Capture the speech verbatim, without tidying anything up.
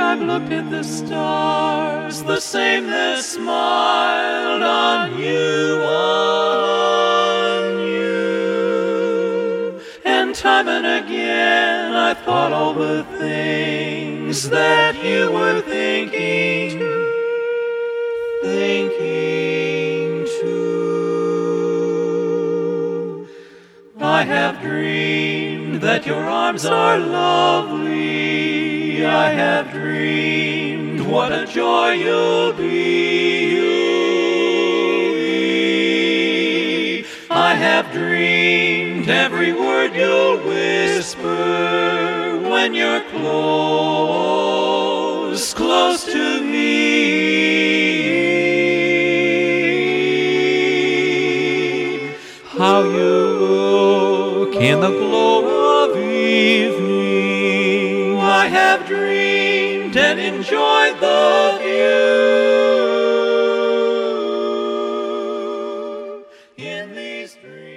I've looked at the stars, the same that smiled on you, on you. And time and again I thought all the things that you were thinking, thinking too. I have dreamed that your arms are lovely. I have dreamed what a joy you'll be, you'll be. I have dreamed every word you'll whisper when you're close, close to me. How you look in the glow of evening. I have dreamed and enjoyed the view in these dreams.